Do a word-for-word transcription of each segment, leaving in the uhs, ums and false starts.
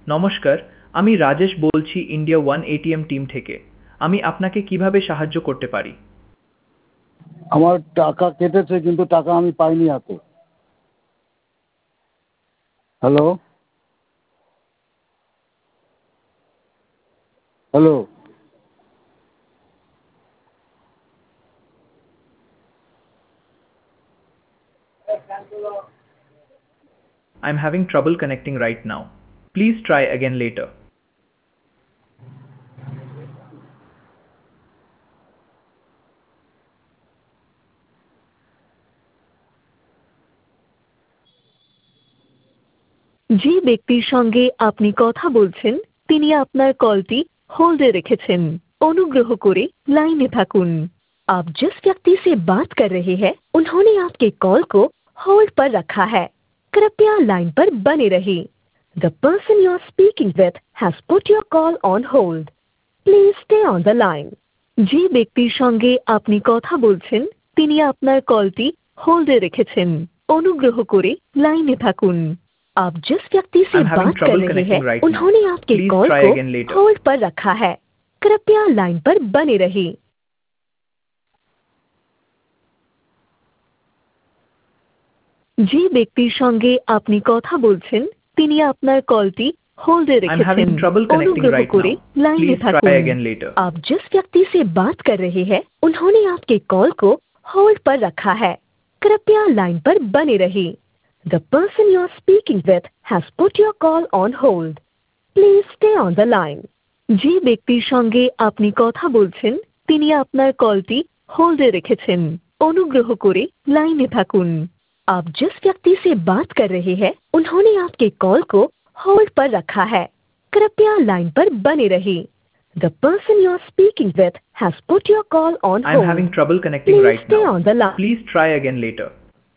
নমস্কার, আমি রাজেশ বলছি ইন্ডিয়া ওয়ান এটিএম টিম থেকে। আমি আপনাকে কিভাবে সাহায্য করতে পারি? আমার টাকা কেটেছে কিন্তু টাকা আমি পাইনি হাতে। Hello hello I'm having trouble connecting right now. Please try again later. যে ব্যক্তির সঙ্গে আপনি কথা বলছেন তিনি আপনার কলটি হোল্ডে রেখেছেন। অনুগ্রহ করে লাইনে থাকুন। आप जिस व्यक्ति से बात कर रहे हैं उन्होंने आपके कॉल को होल्ड पर रखा है। कृपया लाइन पर बने रहें। The person you are speaking with has put your call on hold. Please stay on the line. যে ব্যক্তির সঙ্গে আপনি কথা বলছেন তিনি আপনার কলটি হোল্ডে রেখেছেন। অনুগ্রহ করে লাইনে থাকুন। आप जिस व्यक्ति से I'm having बात कर trouble रहे connecting हैं right now. उन्होंने आपके Please कॉल try को again later. होल्ड पर रखा है। कृपया लाइन पर बने रहें। যে ব্যক্তির সঙ্গে আপনি কথা বলছেন তিনি আপনার কলটি হোল্ডে I'm রেখেছেন। having trouble connecting অনুগ্রহ right করে now. লাইনে Please থাকুন। try again later. आप जिस व्यक्ति से बात कर रहे हैं उन्होंने आपके कॉल को होल्ड पर रखा है। कृपया लाइन पर बने रहें। The person you are speaking with has put your call on hold. Please stay on the line. যে ব্যক্তির সঙ্গে আপনি কথা বলছেন তিনি আপনার কলটি হোল্ডে রেখেছেন। অনুগ্রহ করে লাইনে থাকুন। आप जिस व्यक्ति से बात कर रहे हैं उन्होंने आपके कॉल को होल्ड पर रखा है। कृपया लाइन पर बने रहें। The person you are speaking with has put your call on I'm hold. having trouble connecting Please right stay now. on the line. Please try again later.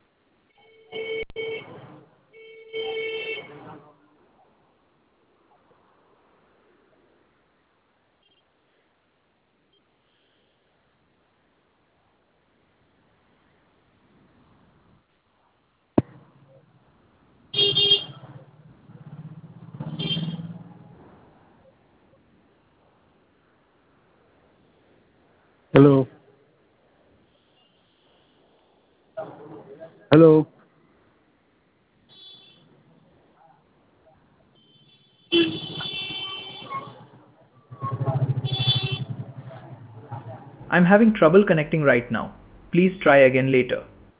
Hello hello I'm having trouble connecting right now. Please try again later.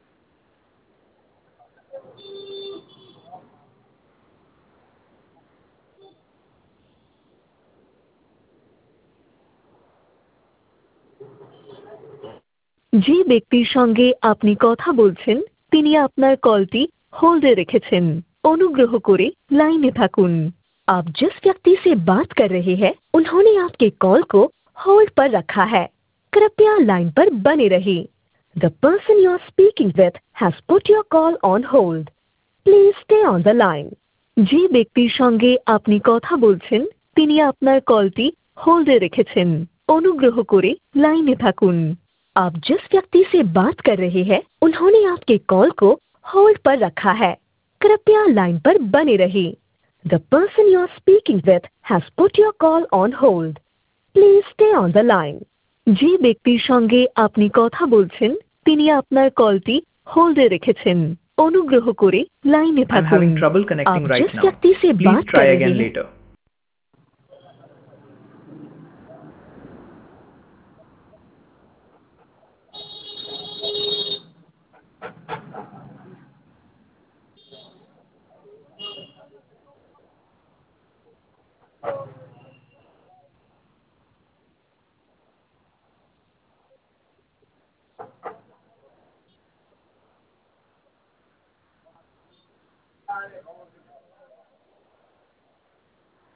যে ব্যক্তির সঙ্গে আপনি কথা বলছেন তিনি আপনার কলটি হোল্ডে রেখেছেন। অনুগ্রহ করে লাইনে থাকুন। आप जिस व्यक्ति से बात कर रहे हैं उन्होंने आपके कॉल को होल्ड पर रखा है। कृपया लाइन पर बने रहें। The person you are speaking with has put your call on hold. Please stay on the line. যে ব্যক্তির সঙ্গে আপনি কথা বলছেন তিনি আপনার কলটি হোল্ডে রেখেছেন। অনুগ্রহ করে লাইনে থাকুন। आप जिस व्यक्ति से बात कर रहे हैं उन्होंने आपके कॉल को होल्ड पर रखा है। कृपया लाइन पर बने रहें। The person you are speaking with has put your call on hold. Please stay on the line. যে ব্যক্তির সঙ্গে আপনি কথা বলছেন তিনি আপনার কলটি হোল্ডে রেখেছেন। অনুগ্রহ করে লাইনে I'm থাকুন। having trouble connecting आप right जिस now. व्यक्ति से Please बात try कर रहे again हैं later.